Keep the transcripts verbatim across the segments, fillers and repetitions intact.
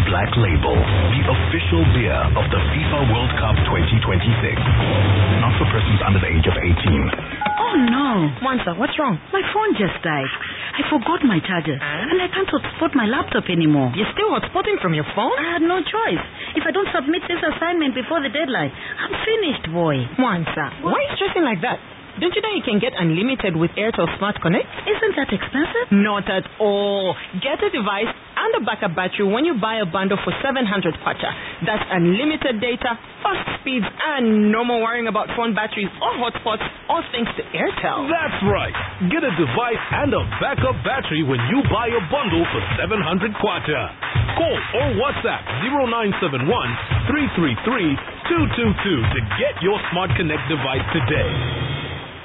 Black Label, the official beer of the FIFA World Cup twenty twenty-six. Not for persons under the age of eighteen. Oh no. Mwansa, what's wrong? My phone just died. I forgot my charger. Huh? And I can't hotspot my laptop anymore. You're still hotspotting from your phone? I had no choice. If I don't submit this assignment before the deadline, I'm finished, boy. Mwansa, why are you stressing like that? Don't you know you can get unlimited with Airtel Smart Connect? Isn't that expensive? Not at all. Get a device and a backup battery when you buy a bundle for seven hundred kwacha. That's unlimited data, fast speeds, and no more worrying about phone batteries or hotspots, all thanks to Airtel. That's right. Get a device and a backup battery when you buy a bundle for seven hundred kwacha. Call or WhatsApp zero nine seven one, three three three, two two two to get your Smart Connect device today.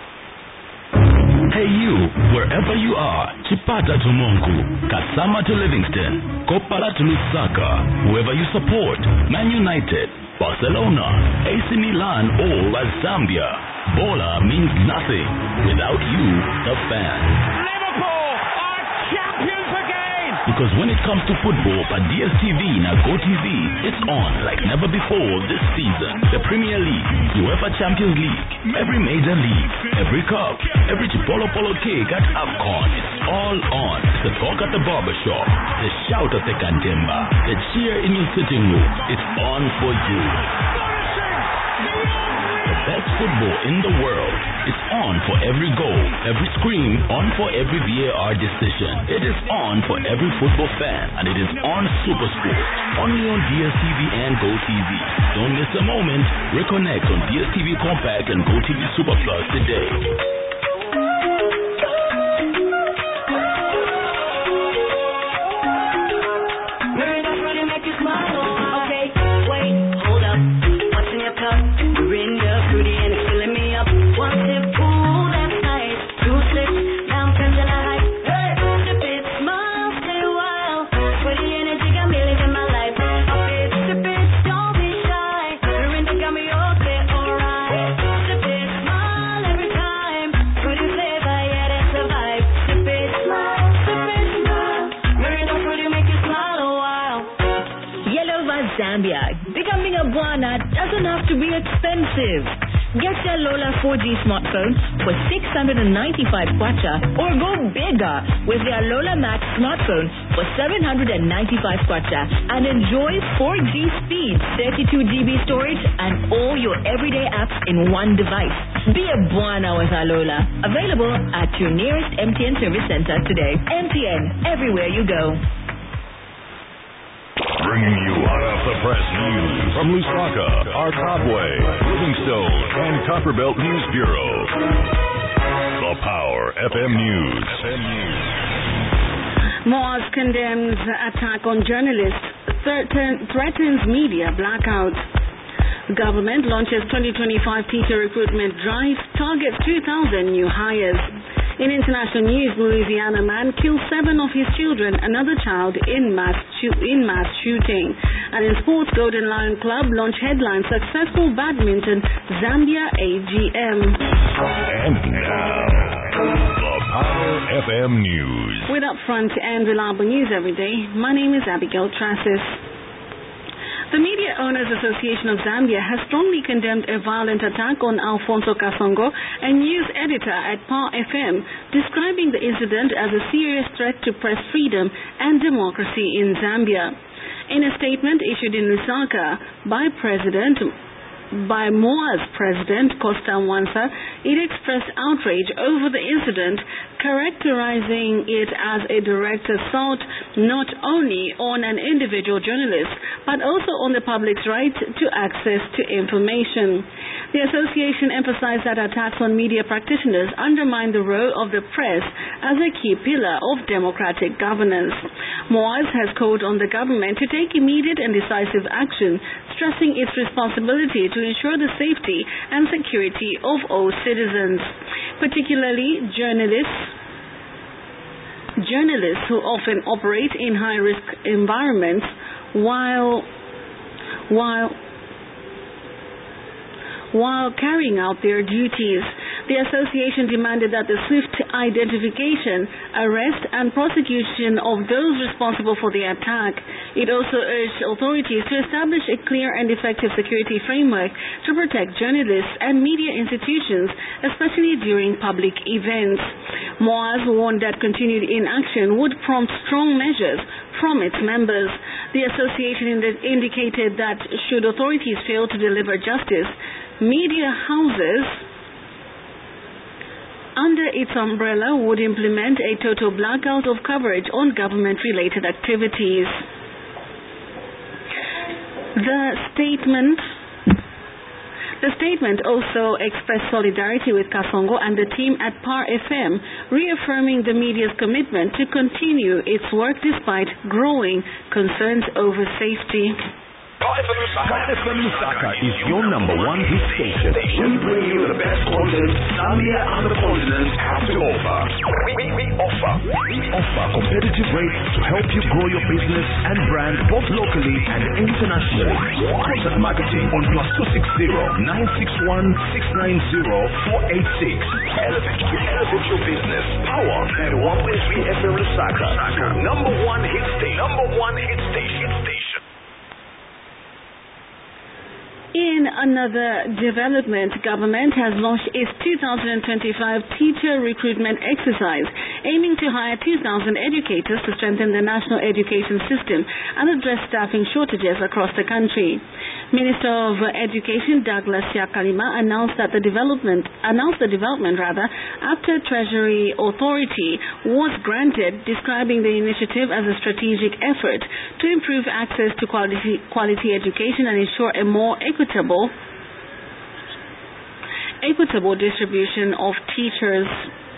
Hey you, wherever you are, Chipata to Monku, Kasama to Livingston, Kopala to Lusaka, whoever you support, Man United, Barcelona, A C Milan, or La Zambia, Bola means nothing without you, the fan. Liverpool are champions again! Because when it comes to football at D S T V and GoTV, it's on like never before this season. The Premier League, UEFA Champions League, every major league, every cup, every Chipolo Polo cake at AFCON, it's all on. The talk at the barbershop, the shout at the cantemba, the cheer in your sitting room, it's on for you. The best football in the world. It's on for every goal, every scream, on for every V A R decision. It is on for every football fan, and it is on SuperSport, only on D S T V and GoTV. Don't miss a moment. Reconnect on D S T V Compact and GoTV Super Plus today. Zambia. Becoming a Bwana doesn't have to be expensive. Get your Lola four G smartphone for six hundred ninety-five kwacha or go bigger with their Lola Max smartphone for seven hundred ninety-five kwacha and enjoy four G speed, thirty-two gigabytes storage and all your everyday apps in one device. Be a Bwana with our Lola. Available at your nearest M T N service center today. M T N, everywhere you go. Bringing you hot off the press news from Lusaka, Arkabwe, Livingstone, and Copperbelt News Bureau. The Power F M News. F M News. Moaz condemns attack on journalists, threaten, threatens media blackout. Government launches twenty twenty-five teacher recruitment drive, targets two thousand new hires. In international news, Louisiana man kills seven of his children, another child in mass in mass shooting. And in sports, Golden Lion Club launch headline successful badminton Zambia A G M. And now, the Power F M News. With upfront and reliable news every day, my name is Abigail Trassis. The Media Owners Association of Zambia has strongly condemned a violent attack on Alfonso Kasongo, a news editor at P A R F M, describing the incident as a serious threat to press freedom and democracy in Zambia. In a statement issued in Lusaka by President by Moaz President Costa Mwansa, it expressed outrage over the incident, characterizing it as a direct assault not only on an individual journalist, but also on the public's right to access to information. The association emphasized that attacks on media practitioners undermine the role of the press as a key pillar of democratic governance. Moaz has called on the government to take immediate and decisive action, stressing its responsibility to ensure the safety and security of all citizens, particularly journalists, journalists who often operate in high-risk environments while while while carrying out their duties. The association demanded that the swift identification, arrest and prosecution of those responsible for the attack. It also urged authorities to establish a clear and effective security framework to protect journalists and media institutions, especially during public events. Moaz warned that continued inaction would prompt strong measures from its members. The association indicated that should authorities fail to deliver justice, media houses under its umbrella would implement a total blackout of coverage on government-related activities. The statement The statement also expressed solidarity with Kasongo and the team at Par F M, reaffirming the media's commitment to continue its work despite growing concerns over safety. Par F M Lusaka is your number one hit station. We bring you the best content Zambia and the continent have to offer. We, we, we offer we offer competitive rates to help you grow your business and brand both locally and internationally. Contact marketing on plus two six zero nine six one six nine zero four eight six. Elevate, elevate your business. Power at one point three F M Lusaka. Number one hit station. Number one hit station. Station. In another development, government has launched its two thousand twenty-five teacher recruitment exercise, aiming to hire two thousand educators to strengthen the national education system and address staffing shortages across the country. Minister of Education Douglas Yakalima announced that the development announced the development rather after Treasury Authority was granted, describing the initiative as a strategic effort to improve access to quality quality education and ensure a more equitable equitable distribution of teachers.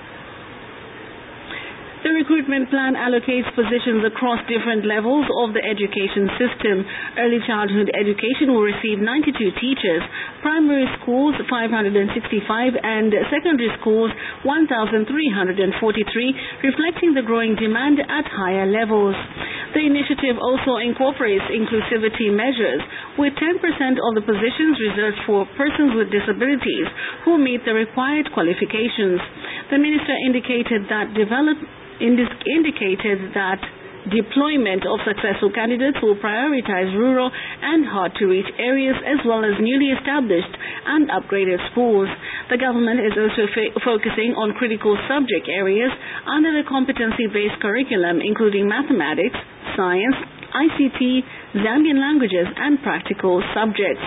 The recruitment plan allocates positions across different levels of the education system. Early childhood education will receive ninety-two teachers, primary schools five hundred sixty-five and secondary schools one thousand three hundred forty-three, reflecting the growing demand at higher levels. The initiative also incorporates inclusivity measures, with ten percent of the positions reserved for persons with disabilities who meet the required qualifications. The minister indicated that develop indicated that deployment of successful candidates will prioritize rural and hard-to-reach areas as well as newly established and upgraded schools. The government is also focusing on critical subject areas under the competency-based curriculum, including mathematics, science, I C T, Zambian languages, and practical subjects.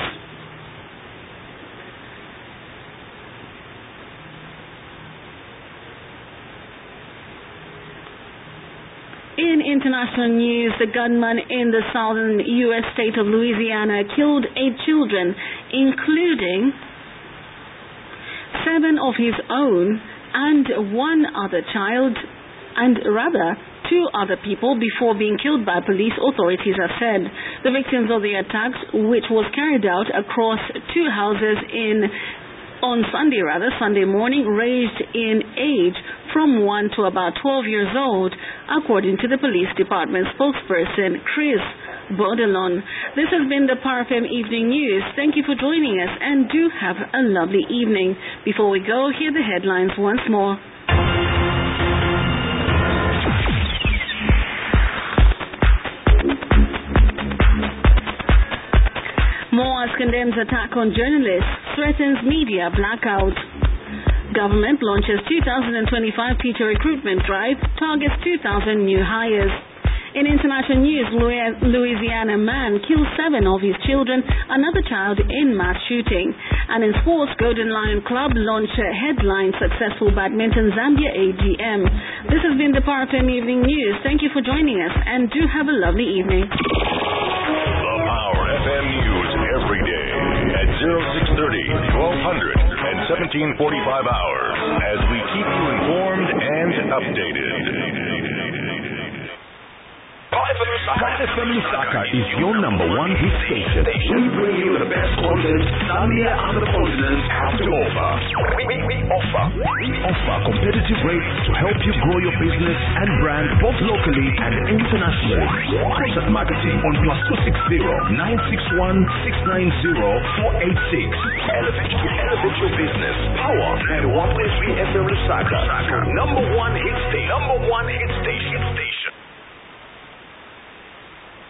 In international news, the gunman in the southern U S state of Louisiana killed eight children, including seven of his own and one other child, and rather two other people, before being killed by police, authorities have said. The victims of the attacks, which was carried out across two houses in on Sunday rather, Sunday morning, ranged in age from one to about twelve years old, according to the police department spokesperson, Chris Baudelaire. This has been the Par F M Evening News. Thank you for joining us and do have a lovely evening. Before we go, hear the headlines once more. Moaz condemns attack on journalists, threatens media blackout. Government launches two thousand twenty-five teacher recruitment drive, targets two thousand new hires. In international news, Louisiana man kills seven of his children, another child in mass shooting. And in sports, Golden Lion Club launch headline successful badminton Zambia A G M. This has been the Par F M Evening News. Thank you for joining us and do have a lovely evening. The Power F M News every day at zero six thirty, twelve hundred, and seventeen forty-five hours as we keep you informed and updated. Sky F M Lusaka is your number one hit station. We bring you the best content Zambia and the continent have to offer. We, we, we offer we offer competitive rates to help you grow your business and brand both locally and internationally. Contact marketing on plus two six zero nine six one six nine zero four eight six. Elevate to elevate your business. Power ninety-one point three F M Lusaka. Number one hit station. Number one hit station. Hit station.